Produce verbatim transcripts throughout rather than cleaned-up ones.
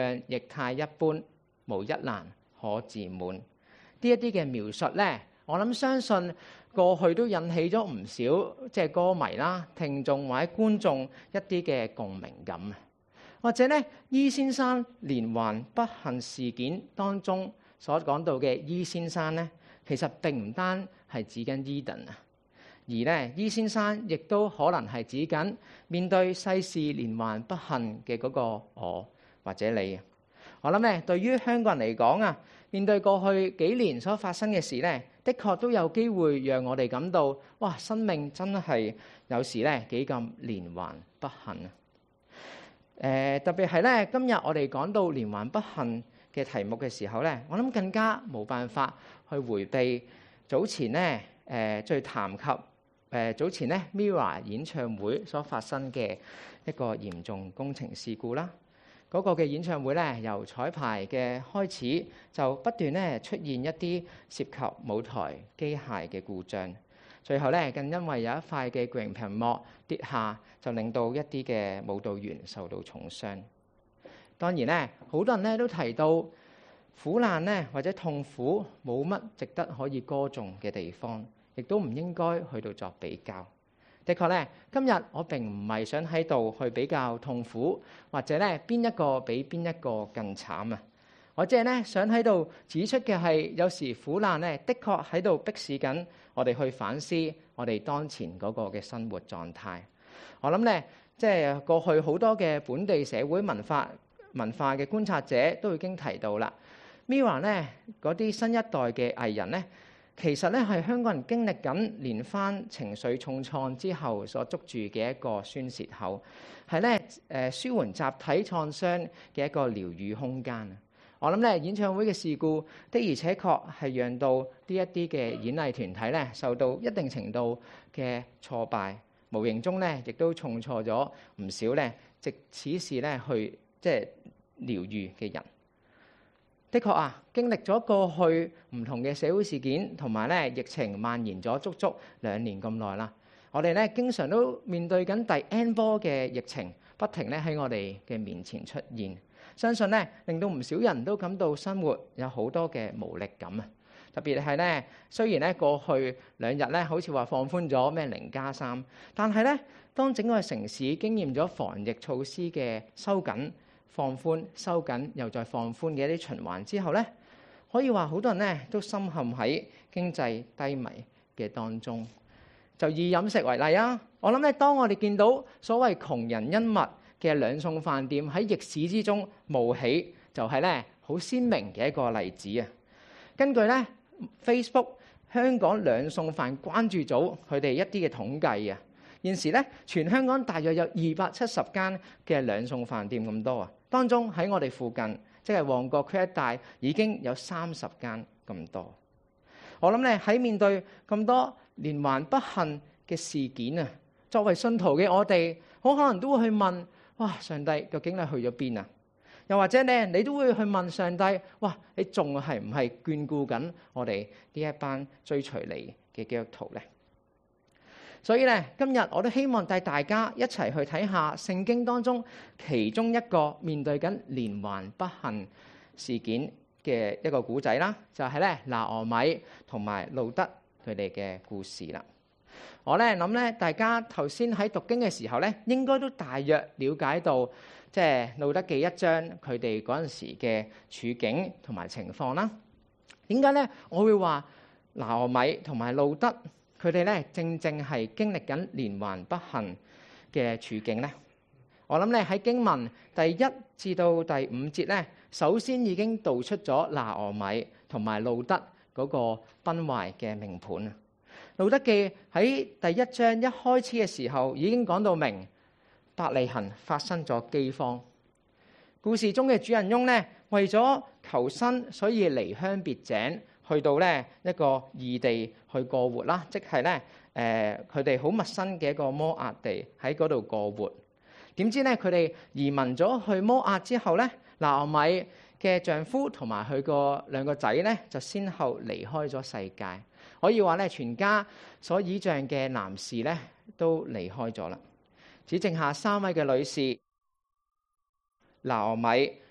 像液態一般，無一難可自滿。呢一啲嘅描述咧，我諗相信過去都引起咗唔少即係歌迷啦、聽眾或者觀眾一啲嘅共鳴感啊。或者咧，E先生連環不幸事件當中所講到嘅 E 先生咧，其實並唔單係指緊 Eden 啊，而咧 E 先生亦都可能係指緊面對世事連環不幸嘅嗰個我或者你。我諗咧，對於香港人嚟講啊，面對過去幾年所發生嘅事咧，的確都有機會讓我哋感到，哇！生命真係有時咧幾咁連環不幸啊！誒、呃、特別係咧，今日我哋講到連環不幸嘅題目嘅時候咧，我諗更加冇辦法去迴避早前咧誒最談及誒、呃、早前咧 Mirror 演唱會所發生嘅一個嚴重工程事故啦。嗰個嘅演唱會咧，由彩排嘅開始就不斷咧出現一啲涉及舞台機械嘅故障，最後咧更因為有一塊嘅巨型屏幕跌下，就令到一啲嘅舞蹈員受到重傷。當然咧，好多人咧都提到苦難咧或者痛苦冇乜值得可以歌頌嘅地方，亦都唔應該去到作比較。的確咧，今日我並唔係想喺度去比較痛苦，或者咧邊一個比邊一個更慘啊！我即係咧想喺度指出嘅係，有時苦難咧，的確喺度迫使緊我哋去反思我哋當前嗰個嘅生活狀態。我諗咧，即係過去好多嘅本地社會文化文化嘅觀察者都已經提到啦。Mirror 咧嗰啲新一代嘅藝人咧，其實咧係香港人經歷緊連番情緒重創之後所捉住嘅一個宣泄口，係咧誒舒緩集體創傷嘅一個療癒空間。我諗咧演唱會嘅事故的而且確係讓到呢一啲嘅演藝團體咧受到一定程度嘅挫敗，無形中咧亦都重挫咗唔少咧藉此事咧去即係療癒嘅人。的確啊，經歷咗過去唔同嘅社會事件，同埋咧疫情蔓延咗足足兩年咁耐啦。我哋咧經常都面對緊第 N 波嘅疫情，不停咧喺我哋嘅面前出現。相信咧令到唔少人都感到生活有好多嘅無力感啊！特別係咧，雖然咧過去兩日咧好似話放寬咗咩零加三，但係咧當整個城市經驗咗防疫措施嘅收緊、放寬、收緊又再放寬嘅一啲循環之後咧，可以話好多人咧都深陷喺經濟低迷嘅當中。就以飲食為例啊，我諗咧，當我哋見到所謂窮人恩物嘅兩餸飯店喺逆市之中冒起，就係咧好鮮明嘅一個例子啊。根據咧 Facebook 香港兩餸飯關注組佢哋一啲嘅統計啊，現時咧全香港大約有二百七十間嘅兩餸飯店咁多啊。當中喺我哋附近，即係旺角區一帶，已經有三十間咁多。我諗咧喺面對咁多連環不幸嘅事件啊，作為信徒嘅我哋，好可能都會去問：哇，上帝究竟你去咗邊啊？又或者咧，你都會去問上帝：哇，你仲係唔係眷顧緊我哋呢一班追隨你嘅基督徒咧？所以咧，今日我都希望帶大家一齊去睇下聖經當中其中一個面對緊連環不幸事件嘅一個故仔啦，就係咧拿俄米同埋路德佢哋嘅故事啦。我咧諗咧，大家頭先喺讀經嘅時候咧，應該都大約了解到，即係路德記一章佢哋嗰陣時嘅處境同埋情況啦。點解咧？我會話拿俄米同埋路德佢哋咧，正正係經歷緊連環不幸嘅處境咧。我諗咧喺經文第一至到第五節咧，首先已經道出咗拿俄米同埋路德嗰個崩壞嘅命盤啊。路德記喺第一章一開始嘅時候已經講到明，伯利恆發生咗饑荒。故事中嘅主人翁咧，為咗求生，所以離鄉別井，去到咧一個異地去過活啦，即係咧誒佢哋好陌生嘅一個摩押地喺嗰度過活。點知咧佢哋移民咗去摩押之後咧，拿俄米嘅丈夫同埋佢個兩個仔咧就先後離開咗世界。可以話咧，全家所倚仗嘅男士咧都離開咗啦，只剩下三位嘅女士拿俄米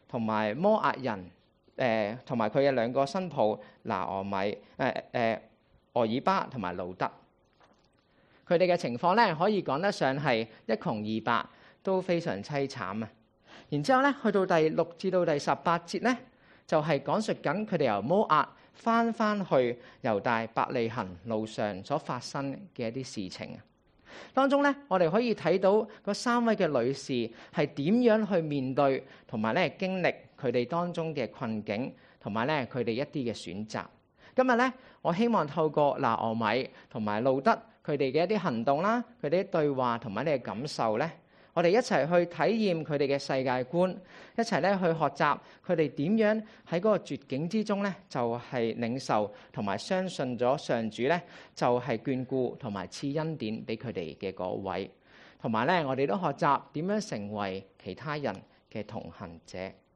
同埋摩押人，誒同埋佢嘅兩個新抱拿俄米、誒、呃、誒、呃、俄珥巴同埋路得。佢哋嘅情況咧，可以講得上係一窮二白，都非常凄慘啊！然之後咧，去到第六至到第十八節咧，就係、是、講述緊佢哋由摩押翻翻去猶大伯利恆路上所發生嘅一啲事情啊。當中咧，我哋可以睇到嗰三位嘅女士係點樣去面對同埋咧經歷佢哋當中嘅困境，同埋咧佢哋一啲嘅選擇。今日咧，我希望透過拿俄米同埋路得佢哋嘅一啲行動啦，佢哋啲對話同埋你嘅感受咧，我哋一齊去體驗佢哋嘅世界觀，一齊咧去學習佢哋點樣喺嗰個絕境之中咧，就係領受同埋相信咗上主咧，就係眷顧同埋賜恩典俾佢哋嘅嗰位，同埋咧我哋都學習點樣成為其他人嘅同行者。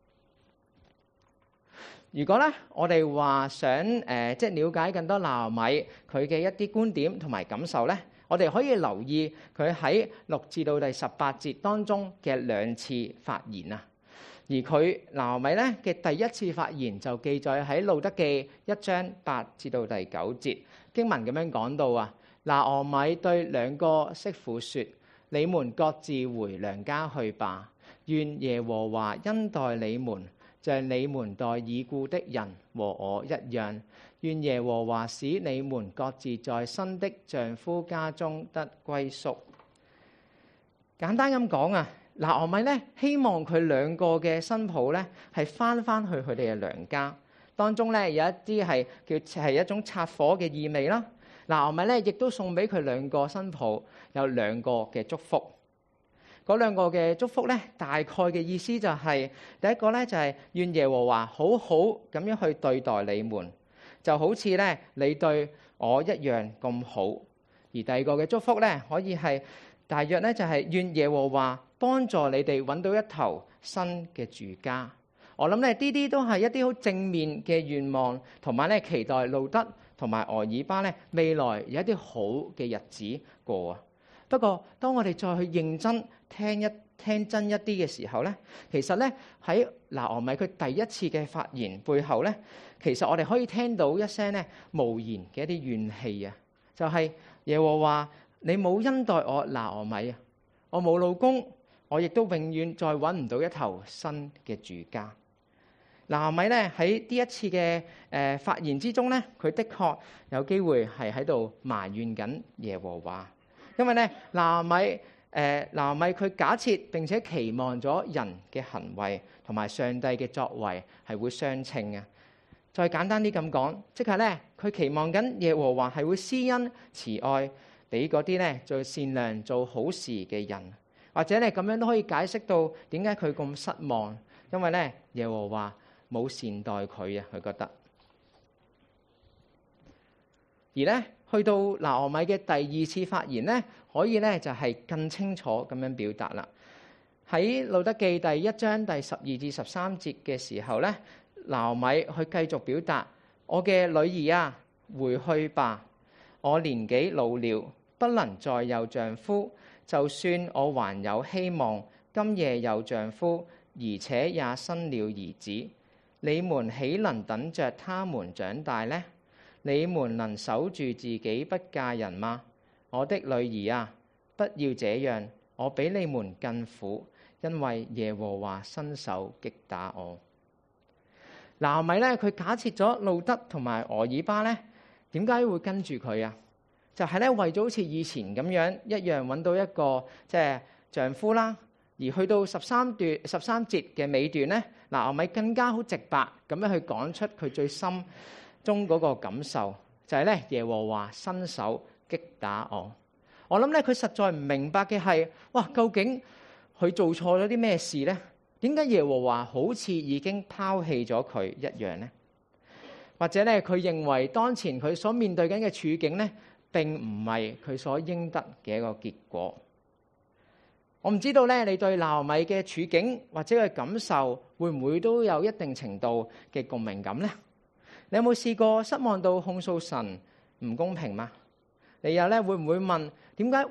如果咧我哋話想誒即係了解更多拿俄米佢嘅一啲觀點同埋感受咧，我哋可以留意佢喺六至到第十八節當中嘅兩次發言啊。而佢拿俄米咧嘅第一次發言就記載喺路得記一章八至到第九節經文咁樣講到啊，拿俄米對兩個媳婦說：你們各自回娘家去吧，願耶和華恩待你們，像你們待已故的人和我一樣。願耶和華使你們各自在新的丈夫家中得歸宿。簡單咁講啊，拿俄米咧希望佢兩個嘅新抱咧係翻翻去佢哋嘅娘家，當中咧有一啲係叫係一種拆夥嘅意味啦。拿俄米咧亦都送俾佢兩個新抱有兩個嘅祝福。嗰兩個嘅祝福咧，大概嘅意思就係、是、第一個咧就係、是、願耶和華好好咁樣去對待你們，就好似咧你對我一樣咁好。而第二個嘅祝福咧，可以係大約咧就係、是、願耶和華幫助你哋揾到一頭新嘅住家。我諗咧呢啲都係一啲好正面嘅願望，同埋咧期待路得同埋俄珥巴咧未來有一啲好嘅日子過啊。不過，當我哋再去認真聽一聽真一啲嘅時候咧，其實咧喺拿俄米佢第一次嘅發言背後咧，其實我哋可以聽到一聲咧無言嘅一啲怨氣啊，就係、是、耶和華你冇恩待我拿俄米啊，我冇老公，我亦都永遠再揾唔到一頭新嘅住家。拿俄米咧喺呢一次嘅誒發言之中咧，佢的確有機會係喺度埋怨緊耶和華。因為咧，拿俄米誒拿俄米佢假設並且期望咗人嘅行為同埋上帝嘅作為係會相稱嘅。再簡單啲咁講，即係咧佢期望緊耶和華係會施恩慈愛俾嗰啲咧做善良做好事嘅人，或者咧咁樣都可以解釋到點解佢咁失望，因為咧耶和華冇善待佢啊，佢覺得。而咧，去到拿俄米嘅第二次發言咧，可以咧就係更清楚咁樣表達啦。喺路得記第一章第十二至十三節嘅時候咧，拿俄米去繼續表達：我嘅女兒啊，回去吧，我年紀老了，不能再有丈夫。就算我還有希望，今夜有丈夫，而且也生了兒子，你們豈能等着他們長大呢？你們能守住自己不嫁人嗎？我的女兒啊，不要這樣，我比你們更苦，因為耶和華伸手擊打我。拿俄米咧，佢假設咗路得同埋俄珥巴咧，點解會跟住佢啊？就係、是、咧為咗好似以前咁樣一樣揾到一個即係、就是、丈夫啦。而去到十三段十三節嘅尾段咧，拿俄米更加好直白咁樣去講出佢最深中嗰個感受，就係咧耶和華伸手擊打我。我諗咧佢實在唔明白嘅係，哇，究竟佢做錯咗啲咩事咧？點解耶和華好似已經拋棄咗佢一樣呢？或者咧佢認為當前佢所面對緊嘅處境咧，並唔係佢所應得嘅一個結果。我唔知道咧，你對拿俄米嘅處境或者嘅感受，會唔會都有一定程度嘅共鳴感呢？你有冇試過失望到控訴神唔公平嗎？你又咧會唔會問點解？哇！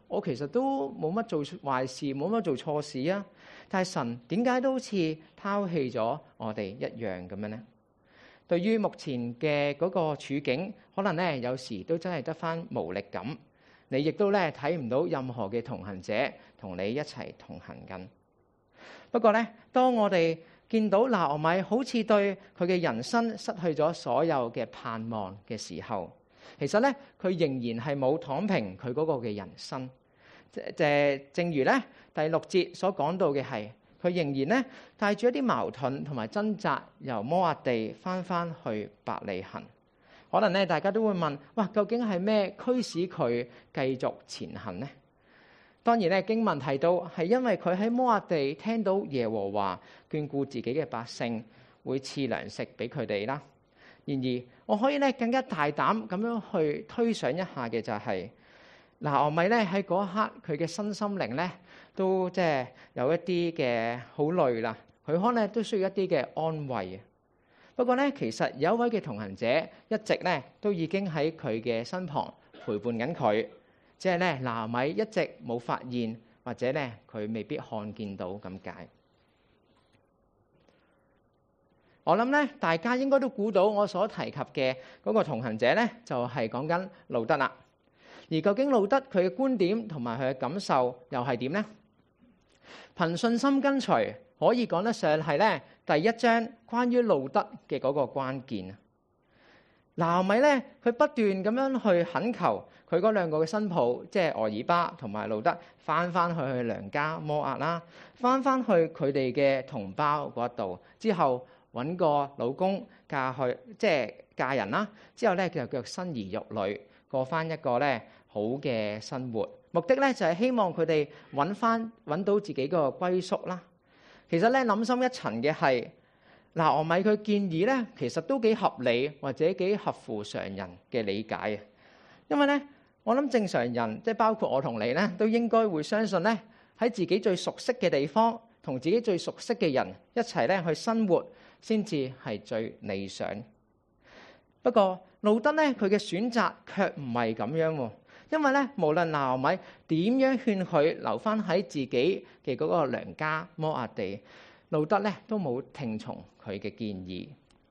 我其實都冇乜做壞事，冇乜做錯事啊。但係神點解都好似拋棄咗我哋一樣咁樣呢？對於目前嘅嗰個處境，可能咧有時都真係得返無力感。你亦都咧睇唔到任何嘅同行者同你一齊同行緊。不過咧，當我哋見到拿俄米好似對佢嘅人生失去咗所有嘅盼望嘅時候，其實咧佢仍然係冇躺平佢嗰個嘅人生。即係正如咧第六節所講到嘅係，佢仍然咧帶住一啲矛盾同埋掙扎，由摩押地翻翻去伯利恆。可能咧大家都會問：哇，究竟係咩驅使佢繼續前行呢？當然咧經文提到係因為佢喺摩押地聽到耶和華眷顧自己嘅百姓，會賜糧食俾佢哋啦。然而我可以咧更加大膽咁樣去推想一下嘅就係、是。拿俄米咧喺嗰一刻，佢嘅身心靈咧都即係有一啲嘅好累啦，佢可能都需要一啲嘅安慰。不過咧，其實有一位嘅同行者一直咧都已經喺佢嘅身旁陪伴緊佢，即係咧拿俄米一直冇發現，或者咧佢未必看見到咁解。我諗咧，大家應該都估到我所提及嘅嗰個同行者咧，就係講緊路得啦。而究竟路得佢嘅觀點同埋佢嘅感受又係點呢？憑信心跟隨可以講得上係咧第一章關於路得嘅嗰個關鍵。拿俄米咧，佢不斷咁樣去懇求佢嗰兩個嘅新抱，即係俄珥巴同埋路得，翻翻去佢娘家摩押啦，翻翻去佢哋嘅同胞嗰度，之後揾個老公嫁去，即係嫁人啦。之後咧就叫生兒育女，過翻一個咧好嘅生活，目的咧就係希望佢哋揾翻揾到自己個歸宿啦。其實咧諗深一層嘅係，拿俄米佢建議咧，其實都幾合理或者幾合乎常人嘅理解啊。因為咧，我諗正常人即係包括我同你咧，都應該會相信咧，喺自己最熟悉嘅地方，同自己最熟悉嘅人一齊咧去生活，先至係最理想。不過路得咧，佢嘅選擇卻唔係咁樣喎。因為咧，無論拿俄米點樣勸佢留翻喺自己嘅嗰個娘家摩押地，路得咧都冇聽從佢嘅建議。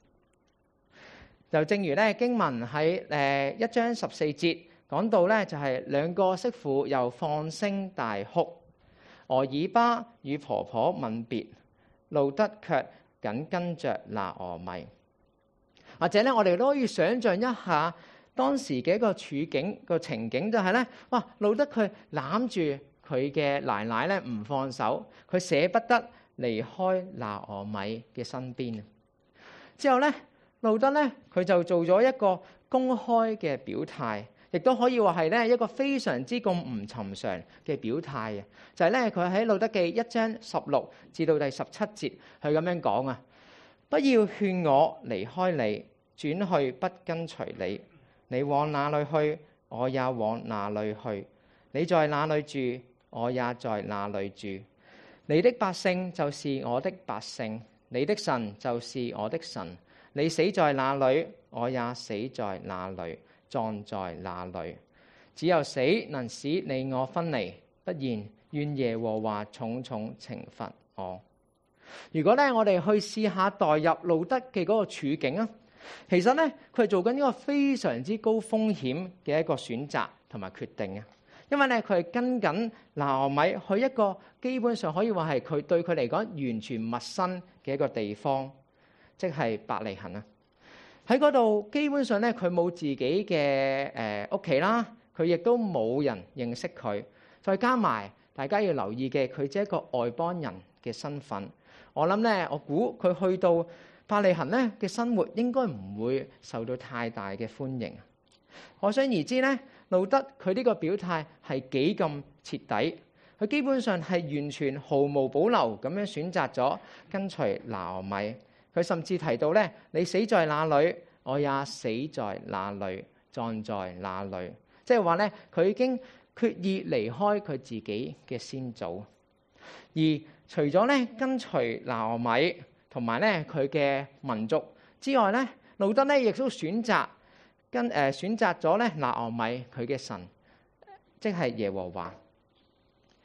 就正如咧經文喺誒一章十四節講到咧，就係兩個媳婦又放聲大哭，俄珥巴與婆婆吻別，路得卻緊跟着拿俄米。或者咧，我哋都可以想像一下。當時嘅一個處境個情景就係咧，哇！路得佢攬住佢嘅奶奶咧唔放手，佢捨不得離開拿俄米嘅身邊。之後咧，路得咧佢就做咗一個公開嘅表態，亦都可以話係咧一個非常之咁唔尋常嘅表態啊！就係咧佢喺路得記一章十六至到第十七節，佢咁樣講啊：不要勸我離開你，轉去不跟隨你。你往哪裏去，我也往哪裏去；你在哪裏住，我也在哪裏住。你的百姓就是我的百姓，你的神就是我的神。你死在哪裏，我也死在哪裏，葬在哪裏。只有死能使你我分離，不然願耶和華重重懲罰我。如果咧，我哋去試下代入路得嘅嗰個處境啊！其實咧，佢係做緊一個非常之高風險嘅一個選擇同埋決定啊！因為咧，佢係跟緊拿俄米去一個基本上可以話係佢對佢嚟講完全陌生嘅一個地方，即係伯利恆啊！喺嗰度基本上咧，佢冇自己嘅誒屋企啦，佢亦都冇人認識佢。再加埋大家要留意嘅，佢只係一個外邦人嘅身份。我諗咧，我估佢去到伯利恆咧嘅生活應該唔會受到太大嘅歡迎。可想而知咧，路得佢呢個表態係幾咁徹底，佢基本上係完全毫無保留咁樣選擇咗跟隨拿俄米。佢甚至提到咧：你死在哪裏，我也死在哪裏，葬在哪裏。即係話咧，佢已經決意離開佢自己嘅先祖。而除咗咧跟隨拿俄米同埋咧佢嘅民族之外咧，路得咧亦都選擇跟誒、呃、選擇咗咧拿俄米佢嘅神，即係耶和華。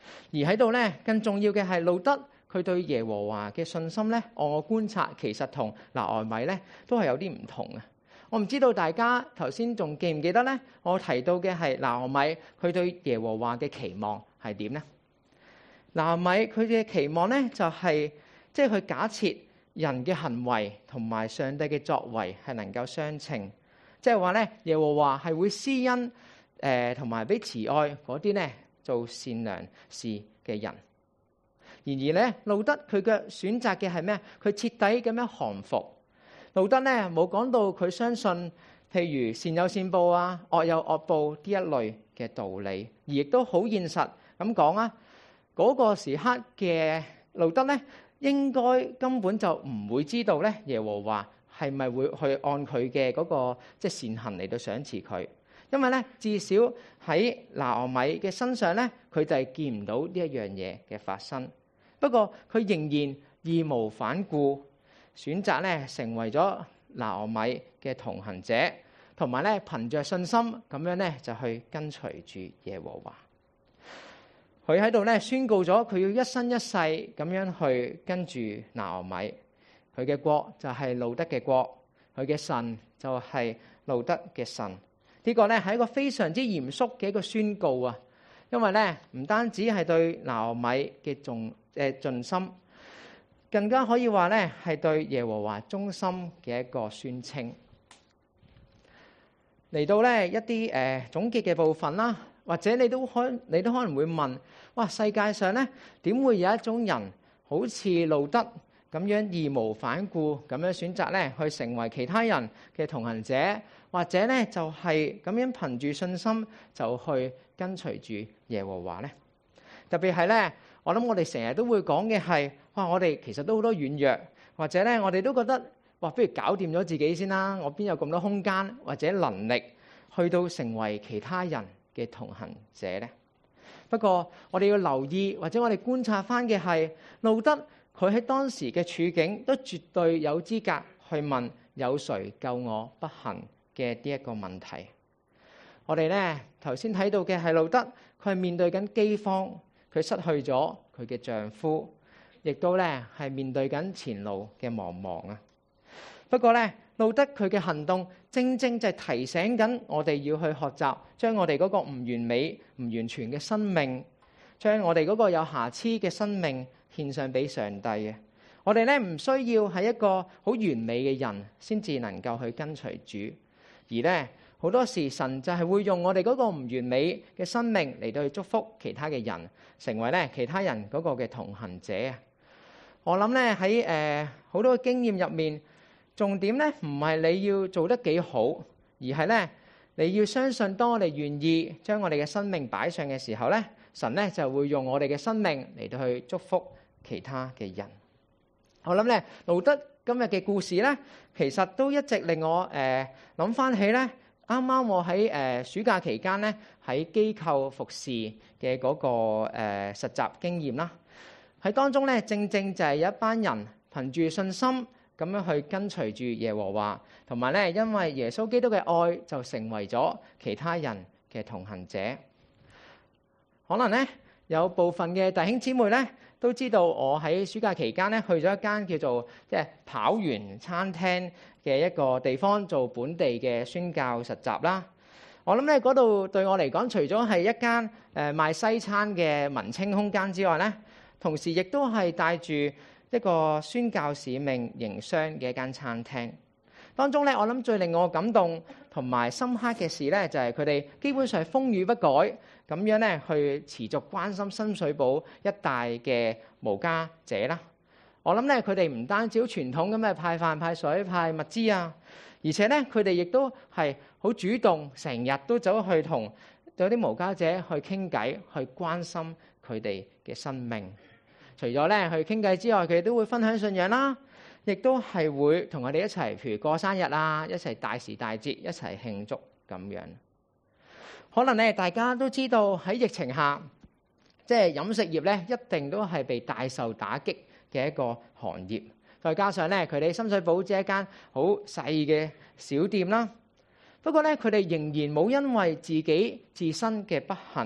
而喺度咧，更重要嘅係路得佢對耶和華嘅信心咧，按我觀察其實同拿俄米咧都係有啲唔同嘅。我唔知道大家頭先仲記唔記得咧？我提到嘅係拿俄米佢對耶和華嘅期望係點咧？拿俄米佢嘅期望咧就係即係佢假設人嘅行為同埋上帝嘅作為係能夠相稱，即係話咧耶和華係會施恩誒同埋俾慈愛嗰啲咧做善良事嘅人。然而咧，路得佢嘅選擇嘅係咩？佢徹底咁樣降服。路得咧冇講到佢相信，譬如善有善報啊，惡有惡報呢一類嘅道理，而亦都好現實咁講啊。嗰個時刻嘅路得咧，應該根本就唔會知道咧耶和華係咪會去按佢嘅嗰個即係善行嚟到賞賜佢，因為咧至少喺拿俄米嘅身上咧，佢就係見唔到呢一樣嘢嘅發生。不過佢仍然義無反顧，選擇咧成為咗拿俄米嘅同行者，同埋咧憑着信心咁樣咧就去跟隨住耶和華。佢喺度咧宣告咗佢要一生一世咁樣去跟住拿俄米，佢嘅國就係路得嘅國，佢嘅神就係路得嘅神。呢個咧係一個非常之嚴肅嘅一個宣告啊！因為咧唔單止係對拿俄米嘅重誒盡心，更加可以話咧係對耶和華忠心嘅一個宣稱。嚟到咧一啲誒、呃、總結嘅部分啦，或者你都可你都可能會問：哇！世界上咧點會有一種人好似路得咁樣義無反顧咁樣選擇咧去成為其他人嘅同行者，或者咧就係咁樣憑住信心就去跟隨住耶和華咧？特別係咧，我諗我哋成日都會講嘅係：哇！我哋其實都好多軟弱，或者咧我哋都覺得哇，不如搞掂咗自己先啦。我邊有咁多空間或者能力去到成為其他人嘅同行者咧？不過我哋要留意，或者我哋觀察翻嘅係路得，佢喺當時嘅處境都絕對有資格去問有誰救我不行嘅呢一個問題。我哋咧頭先睇到嘅係路得，佢係面對緊饑荒，佢失去咗佢嘅丈夫，亦都咧係面對緊前路嘅茫茫啊。不過咧，路得佢嘅行動正正就係提醒緊我哋要去學習，將我哋嗰個唔完美、唔完全嘅生命，將我哋嗰個有瑕疵嘅生命獻上俾上帝嘅。我哋咧唔需要係一個好完美嘅人先至能夠去跟隨主，而咧好多時神就係會用我哋嗰個唔完美嘅生命嚟到去祝福其他嘅人，成為咧其他人嗰個嘅同行者啊！我諗咧喺誒好多經驗入面。重點咧唔係你要做得幾好，而係咧你要相信，當我哋願意將我哋嘅生命擺上嘅時候咧，神咧就會用我哋嘅生命嚟到去祝福其他嘅人。我諗咧路得今日嘅故事咧，其實都一直令我誒諗翻起咧，啱啱我喺誒暑假期間咧喺機構服侍嘅嗰個誒實習經驗啦。喺當中咧，正正就係有一班人憑住信心咁樣去跟隨住耶和華，同埋咧，因為耶穌基督嘅愛，就成為咗其他人嘅同行者。可能咧有部分嘅弟兄姊妹咧都知道，我喺暑假期間咧去咗一間叫做即係跑園餐廳嘅一個地方做本地嘅宣教實習啦。我諗咧嗰度對我嚟講，除咗係一間誒賣西餐嘅文青空間之外咧，同時亦都係帶住一個宣教使命營商嘅一間餐廳。當中咧，我諗最令我感動同埋深刻嘅事咧，就係佢哋基本上係風雨不改咁樣咧，去持續關心深水埗一帶嘅無家者啦。我諗咧，佢哋唔單止好傳統咁嘅派飯派水派物資啊，而且咧，佢哋亦都係好主動，成日都走去同有啲無家者去傾偈，去關心佢哋嘅生命。除咗咧去傾偈之外，佢哋都會分享信仰啦，亦都係會同我哋一齊，譬如過生日啊，一齊大時大節，一齊慶祝咁樣。可能咧大家都知道喺疫情下，即係飲食業咧一定都係被大受打擊嘅一個行業。再加上咧佢哋深水埗只係一間好細嘅小店啦。不過咧佢哋仍然冇因為自己自身嘅不幸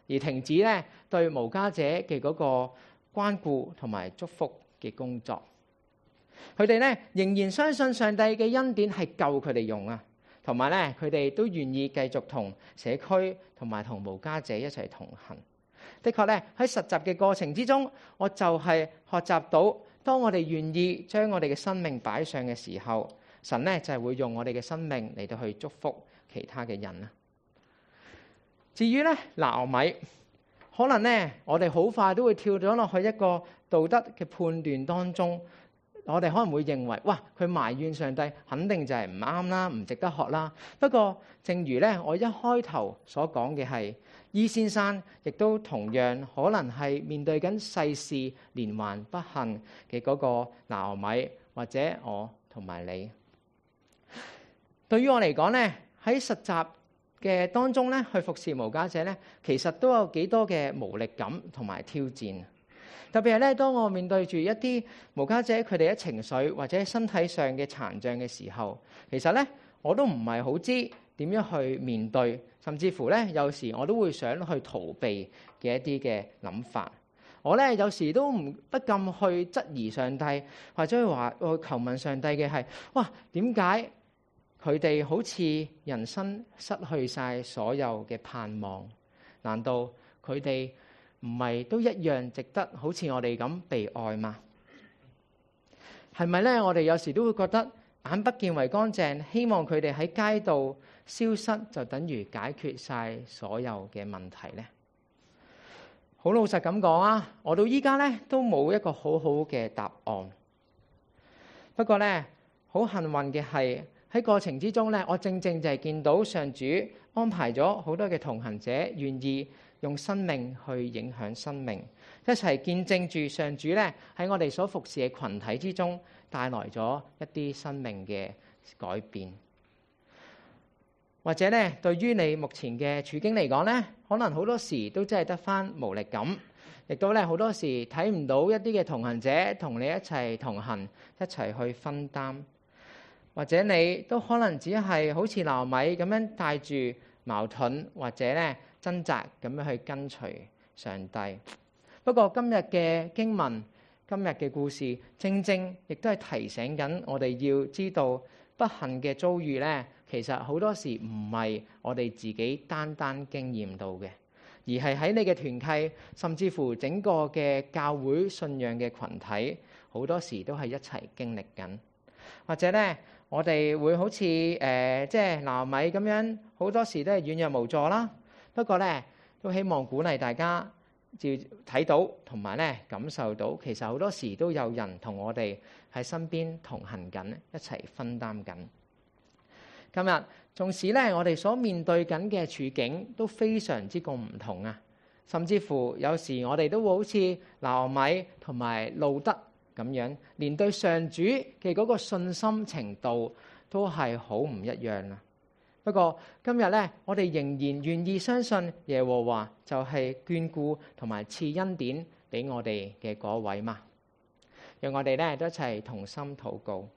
而停止咧對無家者嘅嗰個關顧同埋祝福嘅工作。佢哋咧仍然相信上帝嘅恩典係夠佢哋用啊，同埋咧佢哋都願意繼續同社區同埋同無家者一齊同行。的確咧喺實習嘅過程之中，我就係學習到，當我哋願意將我哋嘅生命擺上嘅時候，神咧就係會用我哋嘅生命嚟到去祝福其他嘅人啊。至於咧拿俄米，可能咧我哋好快都會跳咗落去一個道德嘅判斷當中。我哋可能會認為，哇！佢埋怨上帝，肯定就係唔啱啦，唔值得學啦。不過，正如咧我一開頭所講嘅係，伊先生亦都同樣可能係面對緊世事連環不幸嘅嗰個拿俄米，或者我同埋你。對於我嚟講咧，喺實習嘅當中咧，去服侍無家者咧，其實都有幾多嘅無力感同埋挑戰。特別係咧，當我面對住一啲無家者佢哋嘅情緒或者身體上嘅殘障嘅時候，其實咧我都唔係好知點樣去面對，甚至乎咧有時我都會想去逃避嘅一啲嘅諗法。我咧有時都唔不禁去質疑上帝，或者話我求問上帝嘅係：哇，點解佢哋好似人生失去晒所有嘅盼望？難道佢哋唔係都一樣值得好似我哋咁被愛嗎？係咪咧？我哋有時都會覺得眼不見為乾淨，希望佢哋喺街道消失就等於解決晒所有嘅問題呢？好老實咁講啊，我到依家咧都冇一個好好嘅答案。不過咧，好幸運嘅係喺過程之中咧，我正正就係見到上主安排咗好多嘅同行者願意用生命去影響生命，一齊見證住上主咧喺我哋所服侍嘅群體之中帶來咗一啲生命嘅改變。或者咧，對於你目前嘅處境嚟講咧，可能好多時都真係得返無力感，亦都咧好多時睇唔到一啲嘅同行者同你一齊同行，一齊去分擔。或者你都可能只係好似拿俄米咁樣帶住矛盾或者咧掙扎咁樣去跟隨上帝。不過今日嘅經文，今日嘅故事，正正亦都係提醒緊我哋要知道，不幸嘅遭遇咧，其實好多時唔係我哋自己單單經驗到嘅，而係喺你嘅團契，甚至乎整個嘅教會信仰嘅群體，好多時都係一齊經歷緊。或者咧，我哋會好似誒、呃，即係拿俄米咁樣，好多時都係軟弱無助啦。不過咧，都希望鼓勵大家，照睇到同埋咧感受到，其實好多時都有人同我哋喺身邊同行緊，一齊分擔緊。今日縱使咧，我哋所面對緊嘅處境都非常之咁唔同啊，甚至乎有時我哋都會好似拿俄米同埋路得咁樣，連對上主嘅嗰個信心程度都係好唔一樣啦。不過今日咧，我哋仍然願意相信耶和華就係眷顧同埋賜恩典俾我哋嘅嗰位嘛。讓我哋咧都一齊同心禱告。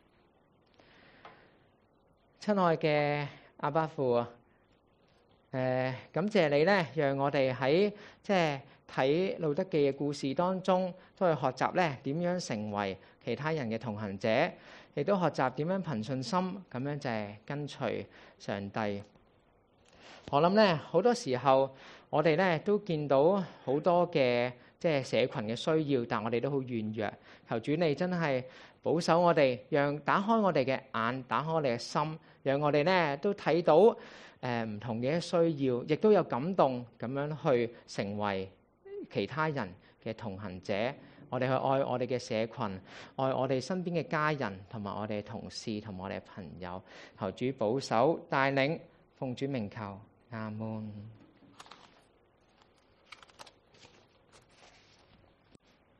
親愛嘅阿爸父啊，誒感謝你咧，讓我哋喺即係睇路得記嘅故事當中，都去學習咧點樣成為其他人嘅同行者，亦都學習點樣憑信心咁樣就係跟隨上帝。我諗咧好多時候，我哋咧都見到好多嘅即係社群嘅需要，但我哋都好軟弱。求主你真係保守我哋，讓打開我哋嘅眼，打開我哋嘅心，讓我哋咧都睇到誒唔同嘅需要，亦都有感動咁樣去成為其他人嘅同行者。我哋去愛我哋嘅社群，愛我哋身邊嘅家人，同埋我哋嘅同事，同埋我哋嘅朋友。求主保守帶領，奉主名求，阿門。